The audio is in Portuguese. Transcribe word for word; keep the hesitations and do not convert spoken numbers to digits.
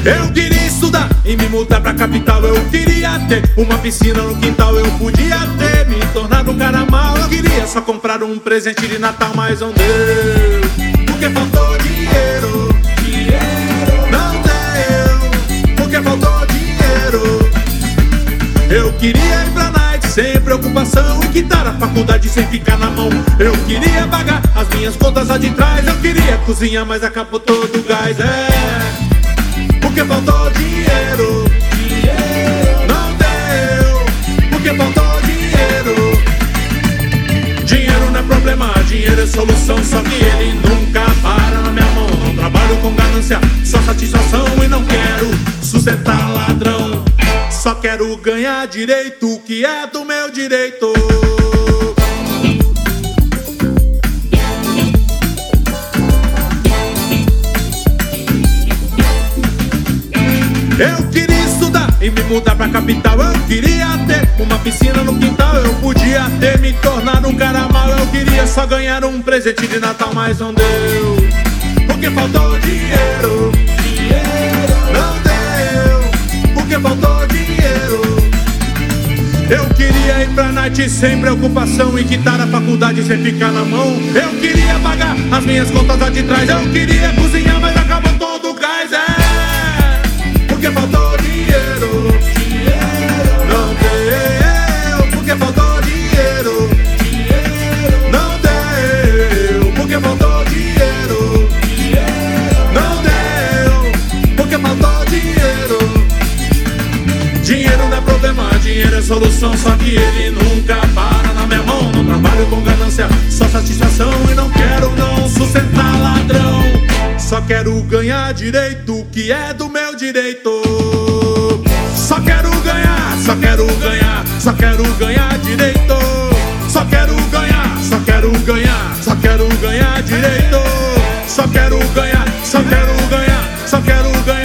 Eu queria estudar e me mudar pra capital. Eu queria ter uma piscina no quintal. Eu podia ter me tornado um cara mal. Eu queria só comprar um presente de Natal, mas não deu, porque faltou dinheiro. Dinheiro não deu, porque faltou dinheiro. Eu queria ir pra night sem preocupação e quitar a faculdade sem ficar na mão. Eu queria pagar as minhas contas lá de trás. Eu queria cozinhar, mas acabou todo o gás. É, porque faltou dinheiro. Dinheiro não deu, porque faltou dinheiro. Dinheiro não é problema, dinheiro é solução. Só que ele nunca para na minha mão. Não trabalho com ganância, só satisfação. E não quero sustentar ladrão. Só quero ganhar direito, que é do meu direito. Eu queria estudar e me mudar pra capital. Eu queria ter uma piscina no quintal. Eu podia ter me tornado um cara mal. Eu queria só ganhar um presente de Natal, mas não deu, porque faltou dinheiro. Dinheiro não deu, porque faltou dinheiro. Eu queria ir pra night sem preocupação e quitar a faculdade sem ficar na mão. Eu queria pagar as minhas contas lá de trás. Eu queria cozinhar, mas acabou todo o gás. É, porque faltou dinheiro. Dinheiro não deu, porque faltou dinheiro. Dinheiro não deu, porque faltou dinheiro. Dinheiro não deu, porque faltou dinheiro. Dinheiro não é problema, dinheiro é solução. Só que ele nunca para na minha mão. Não trabalho com ganância, só satisfação. E não quero não sustentar ladrão. Só quero ganhar direito, que é do meu direito. Só quero ganhar, só quero ganhar, só quero ganhar direito. Só quero ganhar, só quero ganhar, só quero ganhar direito. Só quero ganhar, só quero ganhar, só quero ganhar.